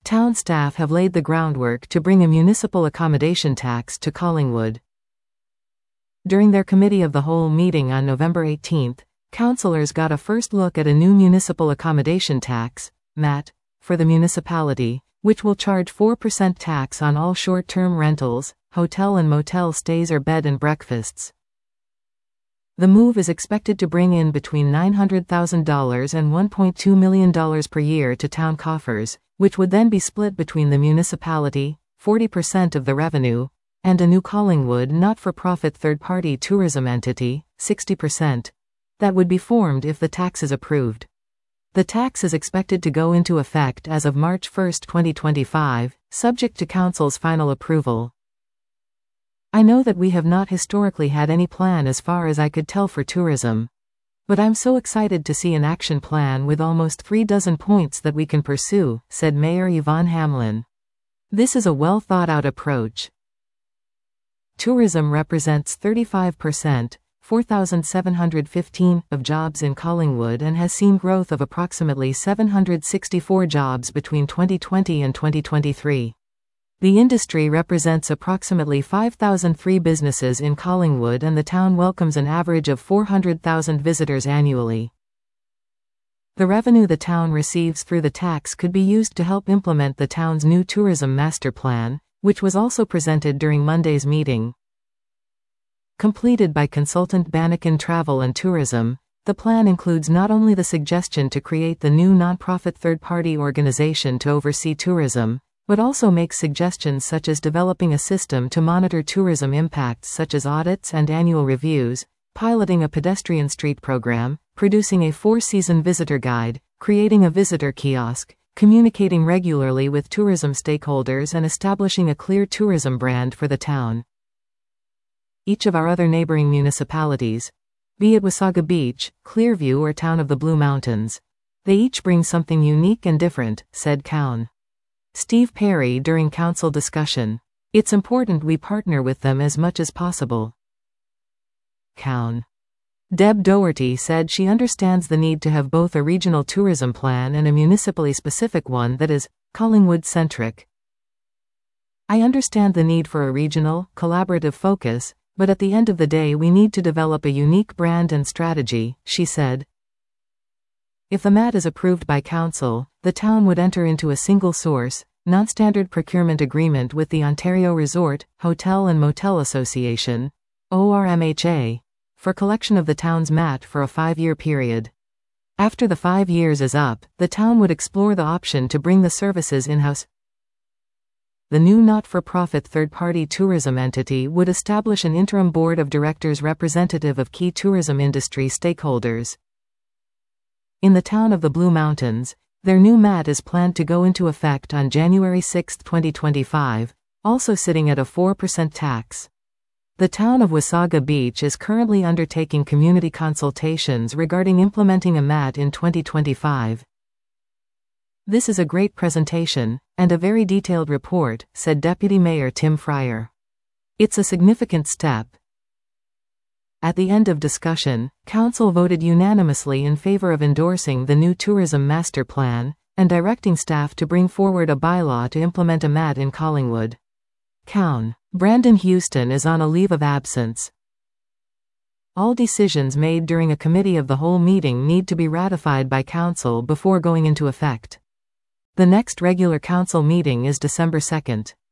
Town staff have laid the groundwork to bring a municipal accommodation tax to Collingwood. During their Committee of the Whole meeting on November 18, councillors got a first look at a new municipal accommodation tax, MAT, for the municipality, which will charge 4% tax on all short-term rentals, hotel and motel stays or bed and breakfasts. The move is expected to bring in between $900,000 and $1.2 million per year to town coffers, which would then be split between the municipality, 40% of the revenue, and a new Collingwood not-for-profit third-party tourism entity, 60%, that would be formed if the tax is approved. The tax is expected to go into effect as of March 1, 2025, subject to Council's final approval. I know that we have not historically had any plan as far as I could tell for tourism. But I'm so excited to see an action plan with almost 36 points that we can pursue, said Mayor Yvonne Hamlin. This is a well-thought-out approach. Tourism represents 35%, 4,715, of jobs in Collingwood and has seen growth of approximately 764 jobs between 2020 and 2023. The industry represents approximately 5,003 businesses in Collingwood and the town welcomes an average of 400,000 visitors annually. The revenue the town receives through the tax could be used to help implement the town's new tourism master plan, which was also presented during Monday's meeting. Completed by consultant Banneken Travel and Tourism, the plan includes not only the suggestion to create the new non-profit third-party organization to oversee tourism, but also makes suggestions such as developing a system to monitor tourism impacts such as audits and annual reviews, piloting a pedestrian street program, producing a 4-season visitor guide, creating a visitor kiosk, communicating regularly with tourism stakeholders and establishing a clear tourism brand for the town. Each of our other neighboring municipalities, be it Wasaga Beach, Clearview or Town of the Blue Mountains, they each bring something unique and different, said Cowan. Steve Perry during council discussion. It's important we partner with them as much as possible. Cowan. Deb Doherty said she understands the need to have both a regional tourism plan and a municipally specific one that is Collingwood-centric. I understand the need for a regional, collaborative focus, but at the end of the day we need to develop a unique brand and strategy, she said. If the MAT is approved by Council, the town would enter into a single-source, non-standard procurement agreement with the Ontario Resort, Hotel and Motel Association, ORMHA, for collection of the town's MAT for a 5-year period. After the 5 years is up, the town would explore the option to bring the services in-house. The new not-for-profit third-party tourism entity would establish an interim board of directors representative of key tourism industry stakeholders. In the Town of the Blue Mountains, their new MAT is planned to go into effect on January 6, 2025, also sitting at a 4% tax. The town of Wasaga Beach is currently undertaking community consultations regarding implementing a MAT in 2025. This is a great presentation, and a very detailed report, said Deputy Mayor Tim Fryer. It's a significant step. At the end of discussion, Council voted unanimously in favor of endorsing the new tourism master plan, and directing staff to bring forward a bylaw to implement a MAT in Collingwood. Cowan. Brandon Houston is on a leave of absence. All decisions made during a committee of the whole meeting need to be ratified by Council before going into effect. The next regular Council meeting is December 2.